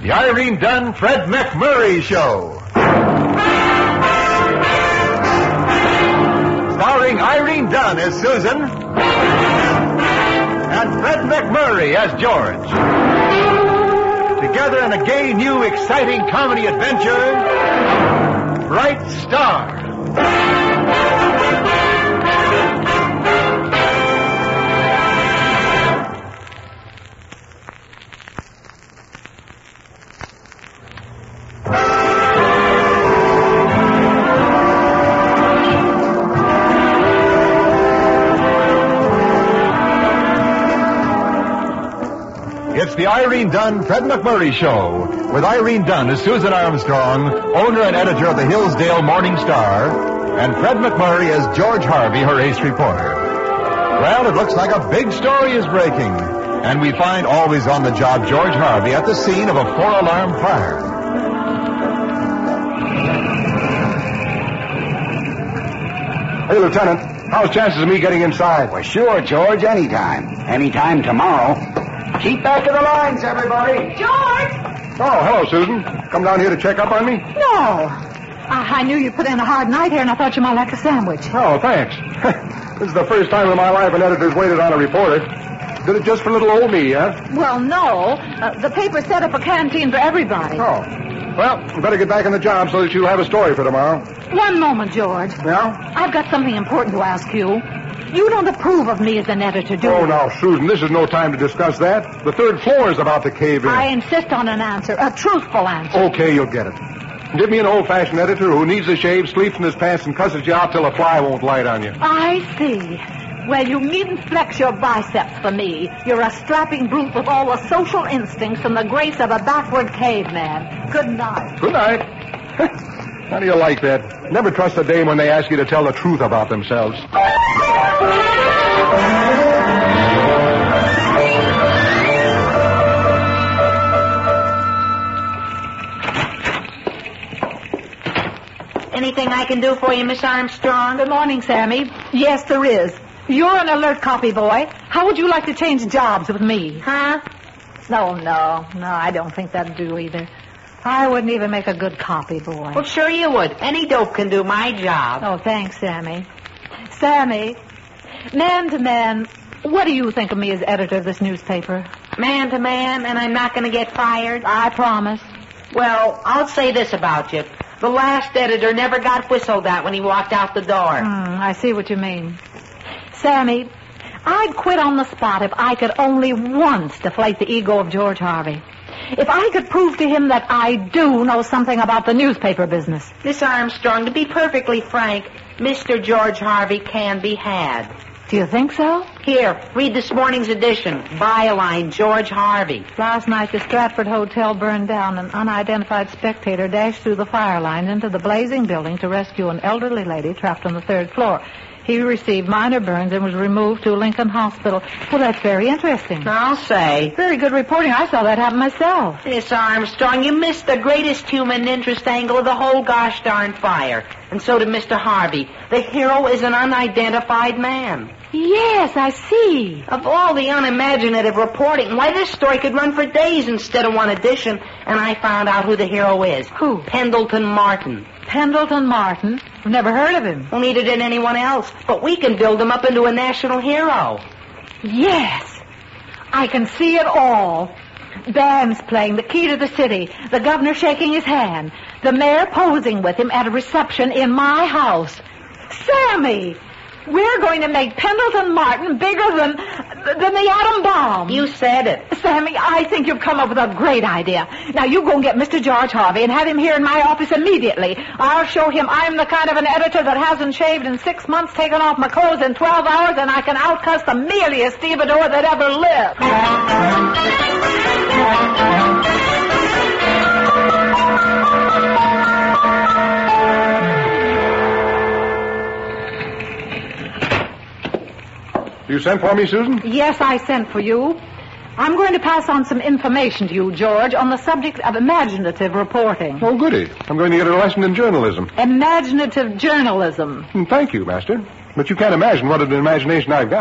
The Irene Dunn, Fred McMurray Show. Starring Irene Dunn as Susan and Fred McMurray as George. Together in a gay, new, exciting comedy adventure, Bright Star. It's the Irene Dunn, Fred McMurray Show, with Irene Dunn as Susan Armstrong, owner and editor of the Hillsdale Morning Star, and Fred McMurray as George Harvey, her ace reporter. Well, it looks like a big story is breaking, and we find always on the job George Harvey at the scene of a 4-alarm fire. Hey, Lieutenant, how's chances of me getting inside? Well, sure, George, anytime. Anytime tomorrow. Keep back to the lines, everybody. George! Oh, hello, Susan. Come down here to check up on me? No. I knew you put in a hard night here, and I thought you might like a sandwich. Oh, thanks. This is the first time in my life an editor's waited on a reporter. Did it just for little old me, huh? Well, no. The paper set up a canteen for everybody. Oh. Well, you better get back on the job so that you'll have a story for tomorrow. One moment, George. Yeah? I've got something important to ask you. You don't approve of me as an editor, do you? Oh, now, Susan, this is no time to discuss that. The 3rd floor is about to cave in. I insist on an answer, a truthful answer. Okay, you'll get it. Give me an old-fashioned editor who needs a shave, sleeps in his pants, and cusses you out till a fly won't light on you. I see. Well, you needn't flex your biceps for me. You're a strapping brute with all the social instincts and the grace of a backward caveman. Good night. Good night. How do you like that? Never trust a dame when they ask you to tell the truth about themselves. Anything I can do for you, Miss Armstrong? Good morning, Sammy. Yes, there is. You're an alert copy boy. How would you like to change jobs with me? Huh? No, I don't think that'd do either. I wouldn't even make a good copy boy. Well, sure you would. Any dope can do my job. Oh, thanks, Sammy. Sammy, man to man, what do you think of me as editor of this newspaper? Man to man, and I'm not going to get fired? I promise. Well, I'll say this about you. The last editor never got whistled at when he walked out the door. I see what you mean. Sammy, I'd quit on the spot if I could only once deflate the ego of George Harvey. If I could prove to him that I do know something about the newspaper business. Miss Armstrong, to be perfectly frank, Mr. George Harvey can be had. Do you think so? Here, read this morning's edition. Byline, George Harvey. Last night, the Stratford Hotel burned down. An unidentified spectator dashed through the fire lines into the blazing building to rescue an elderly lady trapped on the 3rd floor. He received minor burns and was removed to Lincoln Hospital. Well, that's very interesting. I'll say. Very good reporting. I saw that happen myself. Miss Armstrong, you missed the greatest human interest angle of the whole gosh darn fire. And so did Mr. Harvey. The hero is an unidentified man. Yes, I see. Of all the unimaginative reporting, why, this story could run for days instead of one edition. And I found out who the hero is. Who? Pendleton Martin. Pendleton Martin? I've never heard of him. Well, neither did anyone else. But we can build him up into a national hero. Yes. I can see it all. Bands playing, the key to the city, the governor shaking his hand, the mayor posing with him at a reception in my house. Sammy! We're going to make Pendleton Martin bigger than the atom bomb. You said it. Sammy, I think you've come up with a great idea. Now, you go and get Mr. George Harvey and have him here in my office immediately. I'll show him I'm the kind of an editor that hasn't shaved in 6 months, taken off my clothes in 12 hours, and I can outcuss the mealiest stevedore that ever lived. You sent for me, Susan? Yes, I sent for you. I'm going to pass on some information to you, George, on the subject of imaginative reporting. Oh, goody. I'm going to get a lesson in journalism. Imaginative journalism. Thank you, Master. But you can't imagine what an imagination I've got.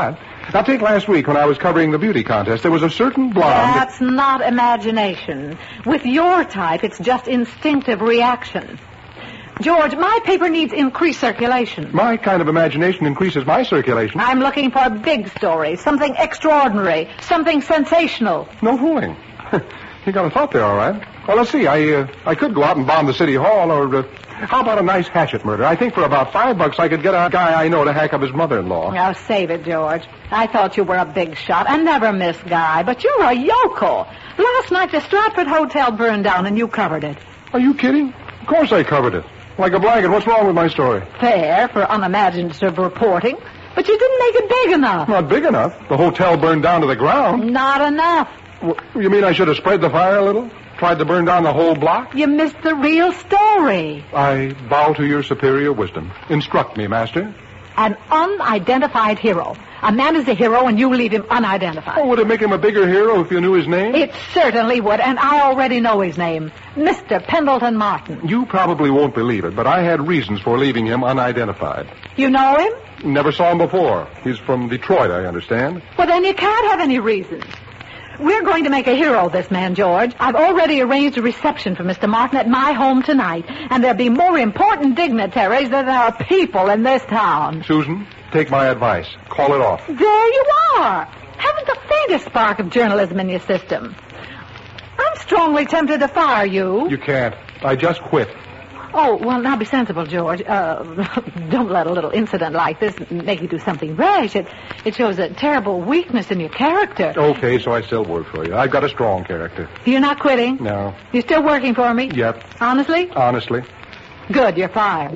Now, take last week when I was covering the beauty contest. There was a certain blonde... That's not imagination. With your type, it's just instinctive reaction. George, my paper needs increased circulation. My kind of imagination increases my circulation. I'm looking for a big story, something extraordinary, something sensational. No fooling. You got a thought there, all right. Well, let's see. I could go out and bomb the city hall, or how about a nice hatchet murder? I think for about $5 I could get a guy I know to hack up his mother-in-law. Now, save it, George. I thought you were a big shot, a never-miss guy, but you're a yokel. Last night the Stratford Hotel burned down and you covered it. Are you kidding? Of course I covered it. Like a blanket. What's wrong with my story? Fair for unimaginative reporting, but you didn't make it big enough. Not big enough. The hotel burned down to the ground. Not enough. You mean I should have spread the fire a little? Tried to burn down the whole block? You missed the real story. I bow to your superior wisdom. Instruct me, master. An unidentified hero. A man is a hero and you leave him unidentified. Oh, would it make him a bigger hero if you knew his name? It certainly would, and I already know his name. Mr. Pendleton Martin. You probably won't believe it, but I had reasons for leaving him unidentified. You know him? Never saw him before. He's from Detroit, I understand. Well, then you can't have any reasons. We're going to make a hero of this man, George. I've already arranged a reception for Mr. Martin at my home tonight, and there'll be more important dignitaries than there are people in this town. Susan, take my advice. Call it off. There you are. Haven't the faintest spark of journalism in your system. I'm strongly tempted to fire you. You can't. I just quit. Oh, well, now be sensible, George. Don't let a little incident like this make you do something rash. It shows a terrible weakness in your character. Okay, so I still work for you. I've got a strong character. You're not quitting? No. You're still working for me? Yep. Honestly? Honestly. Good, you're fired.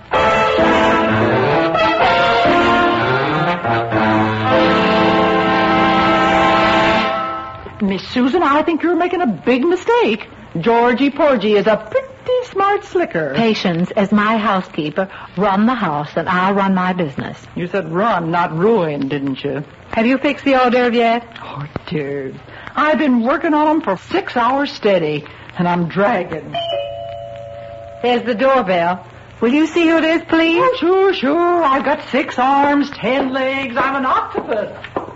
Miss Susan, I think you're making a big mistake. Georgie Porgy is a pretty smart slicker. Patience, as my housekeeper, run the house and I'll run my business. You said run, not ruin, didn't you? Have you fixed the hors d'oeuvre yet? Oh, dear. I've been working on them for 6 hours steady, and I'm dragging. There's the doorbell. Will you see who it is, please? Oh, sure. I've got 6 arms, 10 legs. I'm an octopus.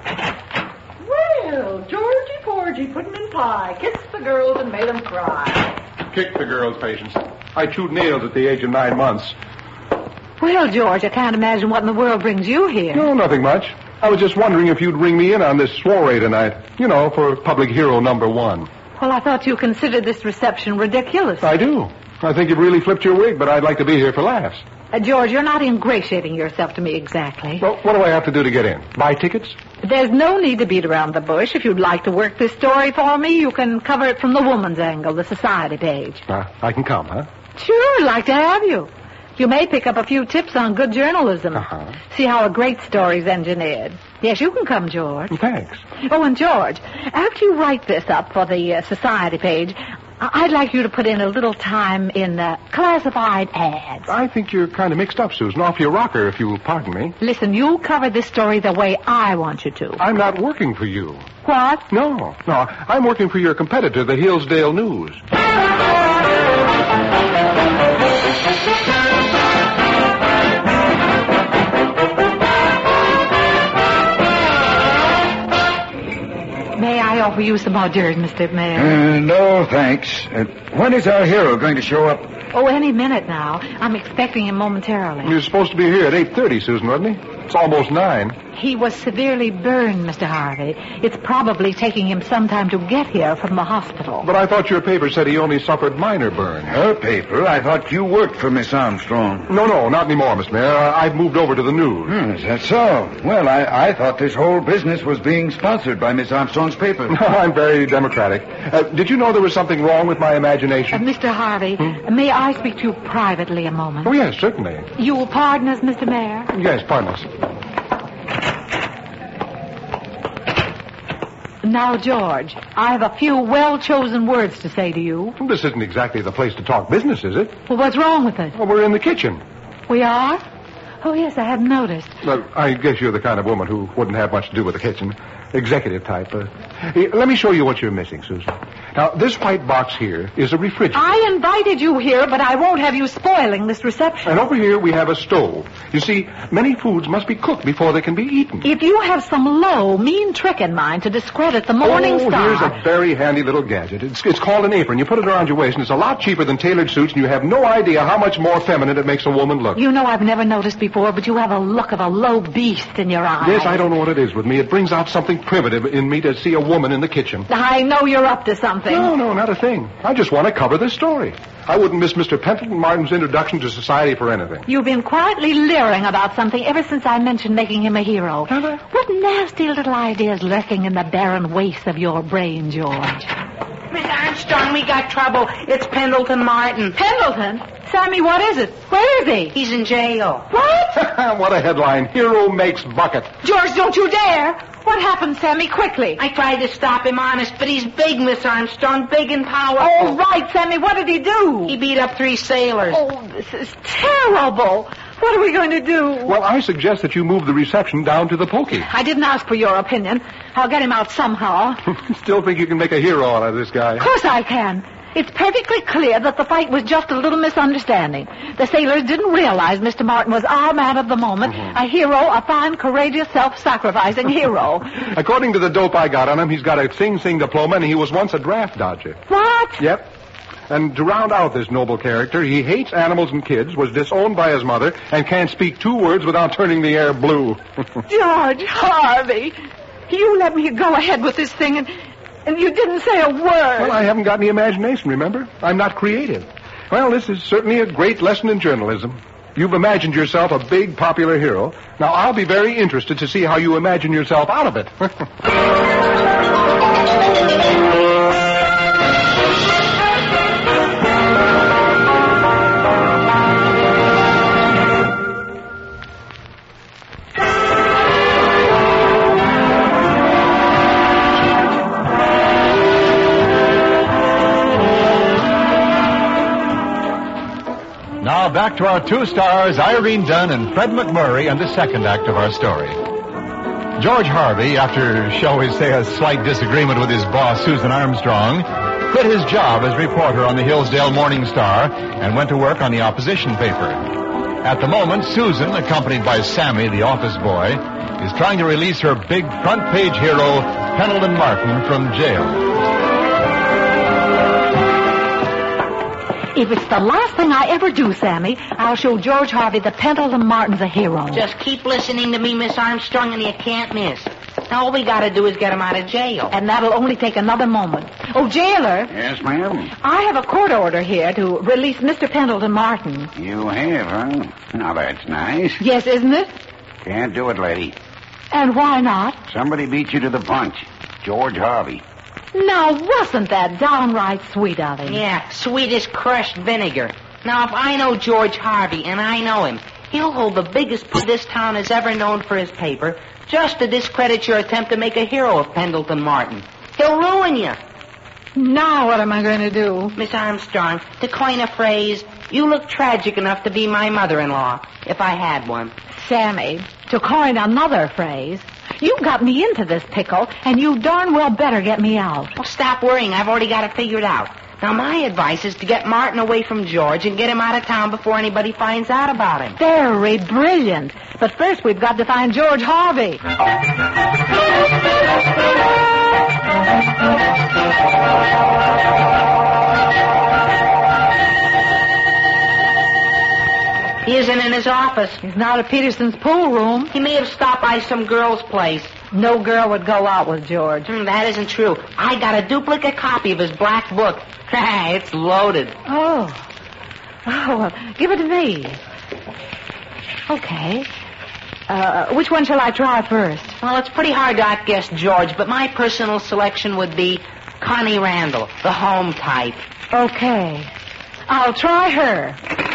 Well, Georgie Porgy put 'em in pie, kissed the girls and made 'em cry. Kick the girls, Patience. I chewed nails at the age of 9 months. Well, George, I can't imagine what in the world brings you here. No, nothing much. I was just wondering if you'd ring me in on this soiree tonight. You know, for public hero #1. Well, I thought you considered this reception ridiculous. I do. I think you've really flipped your wig, but I'd like to be here for laughs. George, you're not ingratiating yourself to me exactly. Well, what do I have to do to get in? Buy tickets? There's no need to beat around the bush. If you'd like to work this story for me, you can cover it from the woman's angle, the society page. I can come, huh? Sure, I'd like to have you. You may pick up a few tips on good journalism. See how a great story's engineered. Yes, you can come, George. Thanks. Oh, and George, after you write this up for the society page, I'd like you to put in a little time in classified ads. I think you're kind of mixed up, Susan. Off your rocker, if you'll pardon me. Listen, you cover this story the way I want you to. I'm not working for you. What? No. I'm working for your competitor, the Hillsdale News. May I offer you some hors d'oeuvres, Mr. Mayor? No, thanks. When is our hero going to show up? Oh, any minute now. I'm expecting him momentarily. He was supposed to be here at 8:30, Susan, wasn't he? It's almost 9. He was severely burned, Mr. Harvey. It's probably taking him some time to get here from the hospital. But I thought your paper said he only suffered minor burns. Her paper? I thought you worked for Miss Armstrong. No, not anymore, Mr. Mayor. I've moved over to the news. Is that so? Well, I thought this whole business was being sponsored by Miss Armstrong's paper. I'm very democratic. Did you know there was something wrong with my imagination? Mr. Harvey, may I speak to you privately a moment? Oh, yes, certainly. You will pardon us, Mr. Mayor? Yes, pardon us. Now, George, I have a few well-chosen words to say to you. This isn't exactly the place to talk business, is it? Well, what's wrong with it? Well, we're in the kitchen. We are? Oh, yes, I hadn't noticed. Well, I guess you're the kind of woman who wouldn't have much to do with the kitchen. Executive type. Let me show you what you're missing, Susan. Now, this white box here is a refrigerator. I invited you here, but I won't have you spoiling this reception. And over here we have a stove. You see, many foods must be cooked before they can be eaten. If you have some low, mean trick in mind to discredit the Morning Star... Here's a very handy little gadget. It's called an apron. You put it around your waist, and it's a lot cheaper than tailored suits, and you have no idea how much more feminine it makes a woman look. You know I've never noticed before, but you have a look of a low beast in your eyes. Yes, I don't know what it is with me. It brings out something primitive in me to see a woman in the kitchen. I know you're up to something. No, not a thing. I just want to cover this story. I wouldn't miss Mr. Pendleton Martin's introduction to society for anything. You've been quietly leering about something ever since I mentioned making him a hero. Have I? What nasty little ideas lurking in the barren waste of your brain, George? Miss Armstrong, we got trouble. It's Pendleton Martin. Pendleton? Sammy, what is it? Where is he? He's in jail. What? What a headline. Hero makes bucket. George, don't you dare. What happened, Sammy? Quickly. I tried to stop him, honest, but he's big, Miss Armstrong, big and powerful. Oh, right, Sammy. What did he do? He beat up 3 sailors. Oh, this is terrible. What are we going to do? Well, I suggest that you move the reception down to the pokey. I didn't ask for your opinion. I'll get him out somehow. Still think you can make a hero out of this guy? Of course I can. It's perfectly clear that the fight was just a little misunderstanding. The sailors didn't realize Mr. Martin was our man of the moment, a hero, a fine, courageous, self-sacrificing hero. According to the dope I got on him, he's got a Sing Sing diploma, and he was once a draft dodger. What? Yep. And to round out this noble character, he hates animals and kids, was disowned by his mother, and can't speak 2 words without turning the air blue. George Harvey, you let me go ahead with this thing, and you didn't say a word. Well, I haven't got any imagination, remember? I'm not creative. Well, this is certainly a great lesson in journalism. You've imagined yourself a big, popular hero. Now, I'll be very interested to see how you imagine yourself out of it. Now back to our 2 stars, Irene Dunn and Fred McMurray, and the second act of our story. George Harvey, after, shall we say, a slight disagreement with his boss, Susan Armstrong, quit his job as reporter on the Hillsdale Morning Star and went to work on the opposition paper. At the moment, Susan, accompanied by Sammy, the office boy, is trying to release her big front-page hero, Pendleton Martin, from jail. If it's the last thing I ever do, Sammy, I'll show George Harvey that Pendleton Martin's a hero. Just keep listening to me, Miss Armstrong, and you can't miss. Now, all we got to do is get him out of jail. And that'll only take another moment. Oh, jailer. Yes, ma'am? I have a court order here to release Mr. Pendleton Martin. You have, huh? Now, that's nice. Yes, isn't it? Can't do it, lady. And why not? Somebody beat you to the punch. George Harvey. Now, wasn't that downright sweet of him? Yeah, sweet as crushed vinegar. Now, if I know George Harvey, and I know him, he'll hold the biggest put this town has ever known for his paper just to discredit your attempt to make a hero of Pendleton Martin. He'll ruin you. Now what am I going to do? Miss Armstrong, to coin a phrase, you look tragic enough to be my mother-in-law, if I had one. Sammy, to coin another phrase, you got me into this pickle, and you darn well better get me out. Well, stop worrying. I've already got it figured out. Now, my advice is to get Martin away from George and get him out of town before anybody finds out about him. Very brilliant. But first we've got to find George Harvey. He isn't in his office. He's not at Peterson's pool room. He may have stopped by some girl's place. No girl would go out with George. That isn't true. I got a duplicate copy of his black book. It's loaded. Oh, well, give it to me. Okay. Which one shall I try first? Well, it's pretty hard to outguess George, but my personal selection would be Connie Randall, the home type. Okay. I'll try her.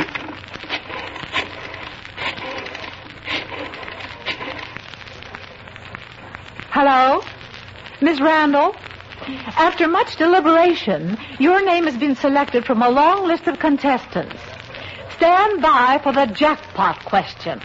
Hello? Miss Randall? After much deliberation, your name has been selected from a long list of contestants. Stand by for the jackpot question.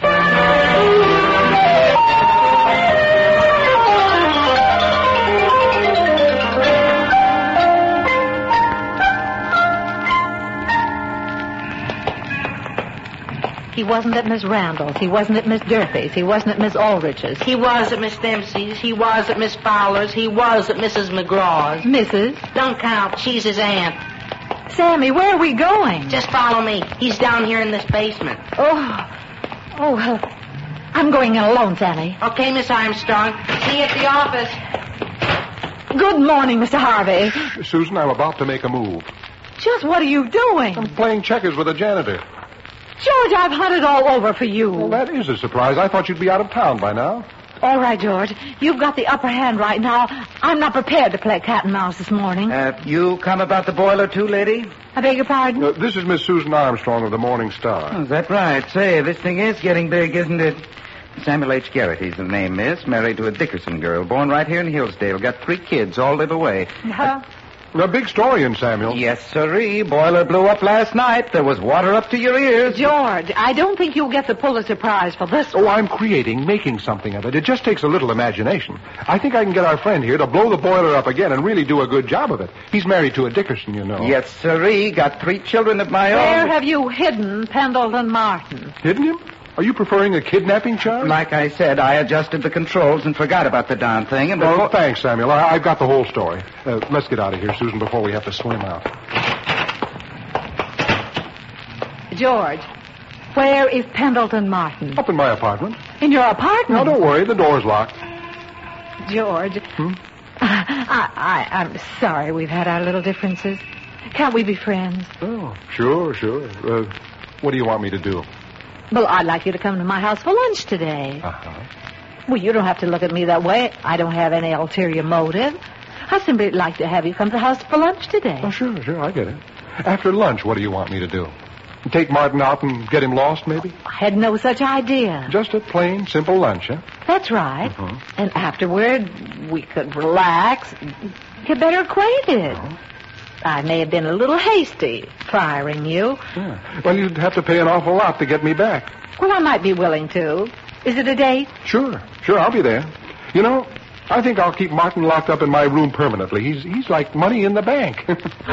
He wasn't at Miss Randall's. He wasn't at Miss Durfee's. He wasn't at Miss Aldrich's. He was at Miss Dempsey's. He was at Miss Fowler's. He was at Mrs. McGraw's. Mrs.? Don't count. She's his aunt. Sammy, where are we going? Just follow me. He's down here in this basement. Oh, well, I'm going in alone, Sammy. Okay, Miss Armstrong. See you at the office. Good morning, Mr. Harvey. Susan, I'm about to make a move. Just what are you doing? I'm playing checkers with a janitor. George, I've hunted all over for you. Well, that is a surprise. I thought you'd be out of town by now. All right, George. You've got the upper hand right now. I'm not prepared to play cat and mouse this morning. Have you come about the boiler, too, lady? I beg your pardon? This is Miss Susan Armstrong of the Morning Star. Oh, is that right? Say, this thing is getting big, isn't it? Samuel H. Garrity's the name, miss. Married to a Dickerson girl. Born right here in Hillsdale. Got 3 kids. All live away. Huh? A big story in Samuel. Yes, sirree. Boiler blew up last night. There was water up to your ears. George, I don't think you'll get the Pulitzer Prize for this. Oh, I'm making something of it. It just takes a little imagination. I think I can get our friend here to blow the boiler up again and really do a good job of it. He's married to a Dickerson, you know. Yes, sirree. Got 3 children of my Where own. have you hidden Pendleton Martin? Hidden him? Are you preferring a kidnapping charge? Like I said, I adjusted the controls and forgot about the darn thing. And Oh, thanks, Samuel. I've got the whole story. Let's get out of here, Susan, before we have to swim out. George, where is Pendleton Martin? Up in my apartment. In your apartment? Now, don't worry. The door's locked. George, I'm sorry we've had our little differences. Can't we be friends? Oh, sure. What do you want me to do? Well, I'd like you to come to my house for lunch today. Uh-huh. Well, you don't have to look at me that way. I don't have any ulterior motive. I simply like to have you come to the house for lunch today. Oh, sure. I get it. After lunch, what do you want me to do? Take Martin out and get him lost, maybe? I had no such idea. Just a plain, simple lunch, huh? That's right. Mhm. And afterward, we could relax, get better acquainted. I may have been a little hasty firing you. Yeah. Well, you'd have to pay an awful lot to get me back. Well, I might be willing to. Is it a date? Sure, I'll be there. You know, I think I'll keep Martin locked up in my room permanently. He's like money in the bank.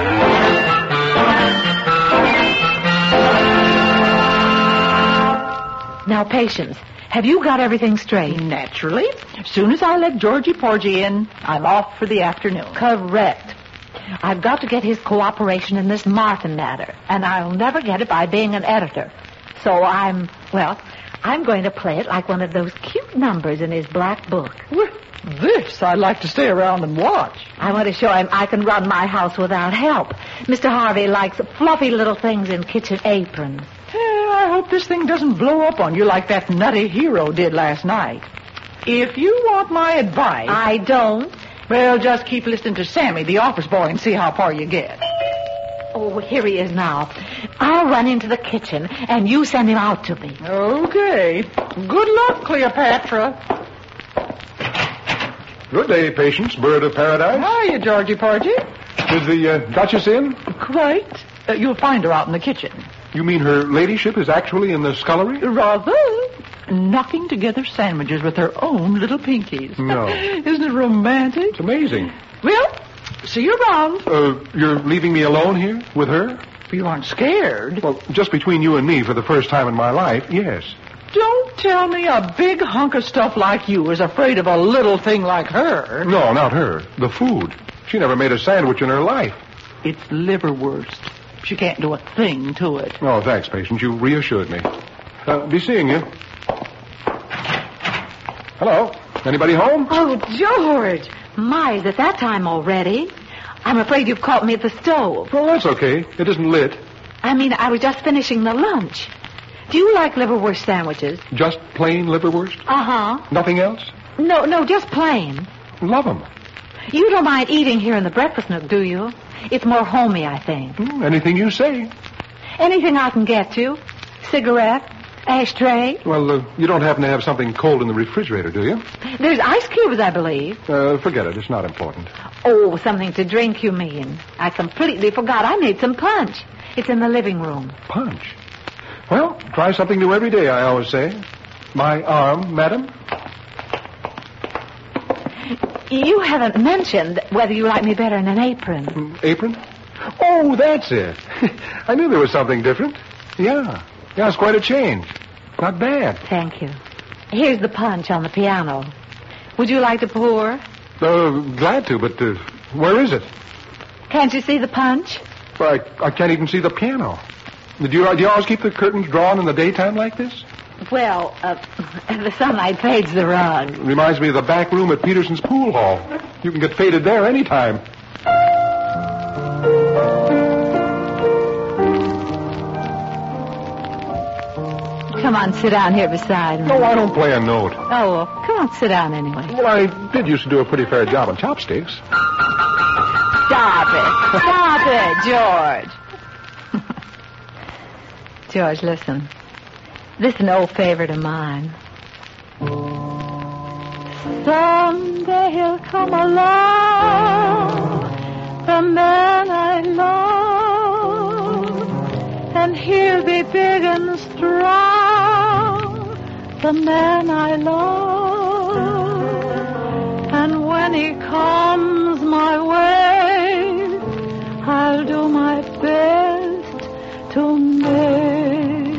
Now, Patience, have you got everything straight? Naturally. As soon as I let Georgie Porgy in, I'm off for the afternoon. Correct. I've got to get his cooperation in this Martin matter, and I'll never get it by being an editor. So I'm going to play it like one of those cute numbers in his black book. This I'd like to stay around and watch. I want to show him I can run my house without help. Mr. Harvey likes fluffy little things in kitchen aprons. I hope this thing doesn't blow up on you like that nutty hero did last night. If you want my advice... I don't. Well, just keep listening to Sammy, the office boy, and see how far you get. Oh, here he is now. I'll run into the kitchen, and you send him out to me. Okay. Good luck, Cleopatra. Good day, Patience, bird of paradise. Hiya, Georgie Porgy. Is the Duchess in? Quite. You'll find her out in the kitchen. You mean her ladyship is actually in the scullery? Rather. Knocking together sandwiches with her own little pinkies. No. Isn't it romantic? It's amazing. Well, see you around. You're leaving me alone here with her? You aren't scared. Well, just between you and me for the first time in my life, yes. Don't tell me a big hunk of stuff like you is afraid of a little thing like her. No, not her. The food. She never made a sandwich in her life. It's liverwurst. She can't do a thing to it. Oh, thanks, Patience. You reassured me. Be seeing you. Hello. Anybody home? Oh, George. My, is it that time already? I'm afraid you've caught me at the stove. Oh, that's okay. It isn't lit. I mean, I was just finishing the lunch. Do you like liverwurst sandwiches? Just plain liverwurst? Uh-huh. Nothing else? No, just plain. Love 'em. You don't mind eating here in the breakfast nook, do you? It's more homey, I think. Anything you say. Anything I can get you? Cigarette? Ashtray? Well, you don't happen to have something cold in the refrigerator, do you? There's ice cubes, I believe. Forget it. It's not important. Oh, something to drink, you mean. I completely forgot. I made some punch. It's in the living room. Punch? Well, try something new every day, I always say. My arm, madam? You haven't mentioned whether you like me better in an apron. Apron? Oh, that's it. I knew there was something different. Yeah, it's quite a change. Not bad. Thank you. Here's the punch on the piano. Would you like to pour? Glad to, but where is it? Can't you see the punch? Well, I can't even see the piano. Do you always keep the curtains drawn in the daytime like this? Well, the sunlight fades the rug. Reminds me of the back room at Peterson's pool hall. You can get faded there anytime. Come on, sit down here beside me. No, I don't play a note. Oh, well, come on, sit down anyway. Well, I did used to do a pretty fair job on chopsticks. Stop it. Stop it, George. George, listen. This is an old favorite of mine. Someday he'll come along, the man I love, and he'll be big and strong, the man I love. And when he comes my way, I'll do my best to make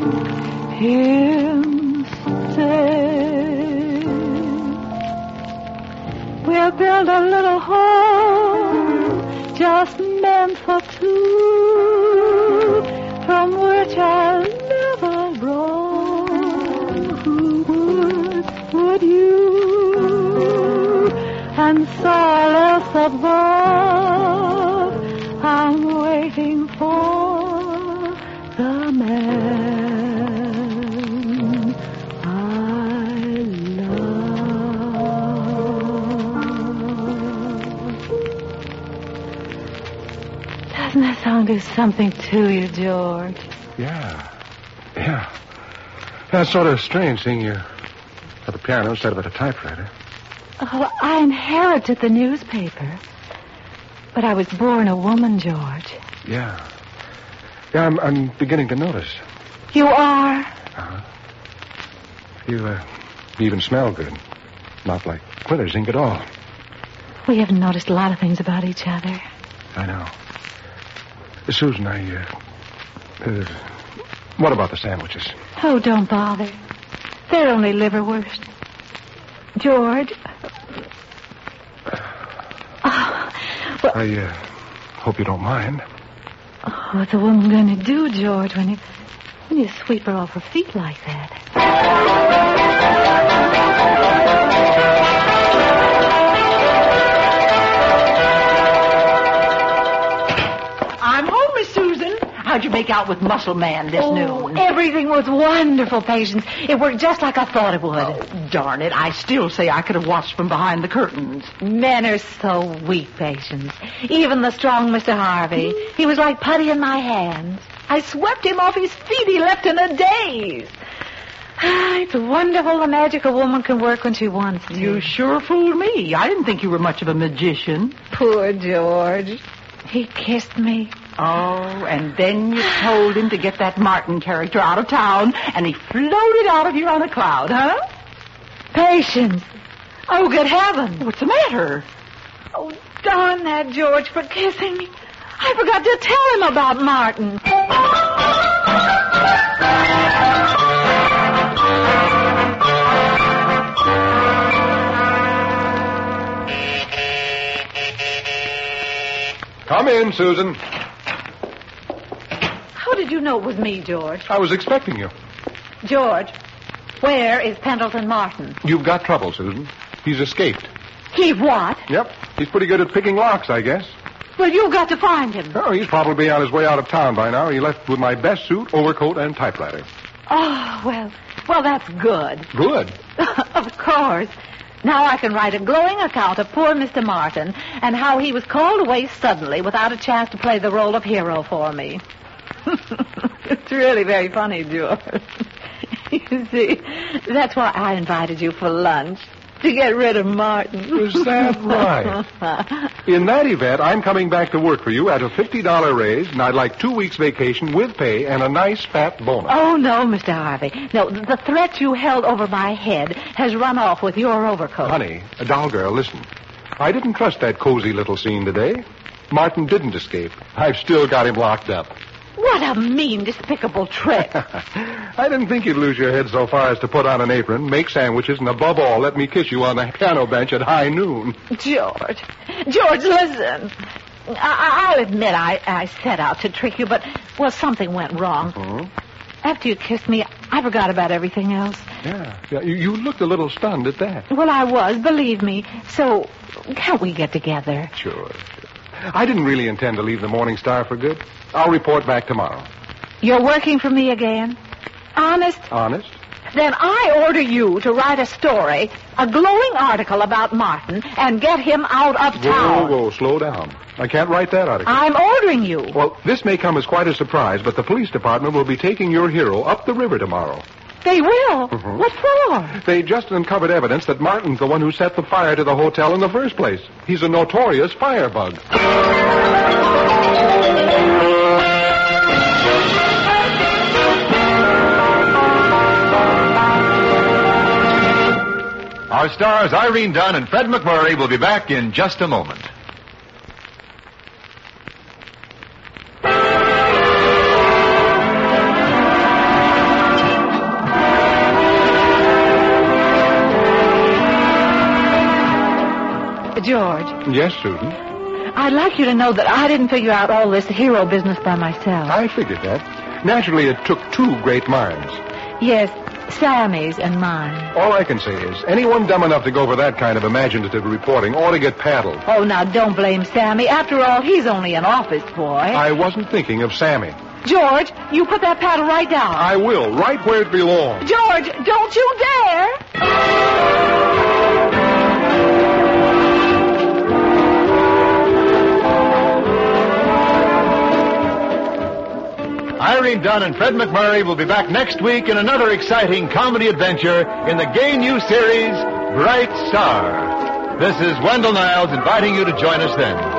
him stay. We'll build a little home just meant for two, from which I'll never roam. Would you? And solace above, I'm waiting for the man I love. Doesn't that song do something to you, George? Yeah. That's sort of strange seeing you at the piano instead of at a typewriter. Oh, I inherited the newspaper. But I was born a woman, George. Yeah, I'm beginning to notice. You are? Uh-huh. You even smell good. Not like Quiller's ink at all. We haven't noticed a lot of things about each other. I know. Susan, what about the sandwiches? Oh, don't bother. They're only liverwurst. George. I hope you don't mind. Oh, what's a woman going to do, George, when you sweep her off her feet like that? I'm home, Miss Susan. How'd you make out with Muscle Man this noon? Everything was wonderful, Patience. It worked just like I thought it would. Oh, darn it. I still say I could have watched from behind the curtains. Men are so weak, Patience. Even the strong Mr. Harvey. He was like putty in my hands. I swept him off his feet. He left in a daze. It's wonderful the magic a woman can work when she wants to. You sure fooled me. I didn't think you were much of a magician. Poor George. He kissed me. Oh, and then you told him to get that Martin character out of town, and he floated out of here on a cloud, huh? Patience. Oh, good heavens. What's the matter? Oh, darn that George for kissing me. I forgot to tell him about Martin. Come in, Susan. How did you know it was me, George? I was expecting you. George, where is Pendleton Martin? You've got trouble, Susan. He's escaped. He what? Yep. He's pretty good at picking locks, I guess. Well, you've got to find him. Oh, he's probably on his way out of town by now. He left with my best suit, overcoat, and typewriter. Oh, well, that's good. Good. Of course. Now I can write a glowing account of poor Mr. Martin and how he was called away suddenly without a chance to play the role of hero for me. It's really very funny, George. You see, that's why I invited you for lunch. To get rid of Martin. Is that right? In that event, I'm coming back to work for you at a $50 raise, and I'd like 2 weeks vacation with pay and a nice fat bonus. Oh, no, Mr. Harvey. No, the threat you held over my head has run off with your overcoat. Honey, doll girl, listen. I didn't trust that cozy little scene today. Martin didn't escape. I've still got him locked up. What a mean, despicable trick. I didn't think you'd lose your head so far as to put on an apron, make sandwiches, and above all, let me kiss you on the piano bench at high noon. George, listen. I'll admit I set out to trick you, but, well, something went wrong. Hmm? After you kissed me, I forgot about everything else. Yeah. You looked a little stunned at that. Well, I was, believe me. So, can't we get together? Sure. I didn't really intend to leave the Morning Star for good. I'll report back tomorrow. You're working for me again? Honest? Honest? Then I order you to write a story, a glowing article about Martin, and get him out of town. Whoa, slow down. I can't write that article. I'm ordering you. Well, this may come as quite a surprise, but the police department will be taking your hero up the river tomorrow. They will? Mhm. What for? They just uncovered evidence that Martin's the one who set the fire to the hotel in the first place. He's a notorious firebug. Our stars Irene Dunn and Fred McMurray will be back in just a moment. George. Yes, Susan? I'd like you to know that I didn't figure out all this hero business by myself. I figured that. Naturally, it took two great minds. Yes, Sammy's and mine. All I can say is, anyone dumb enough to go for that kind of imaginative reporting ought to get paddled. Oh, now don't blame Sammy. After all, he's only an office boy. I wasn't thinking of Sammy. George, you put that paddle right down. I will, right where it belongs. George, don't you dare! Irene Dunn and Fred McMurray will be back next week in another exciting comedy adventure in the gay new series, Bright Star. This is Wendell Niles inviting you to join us then.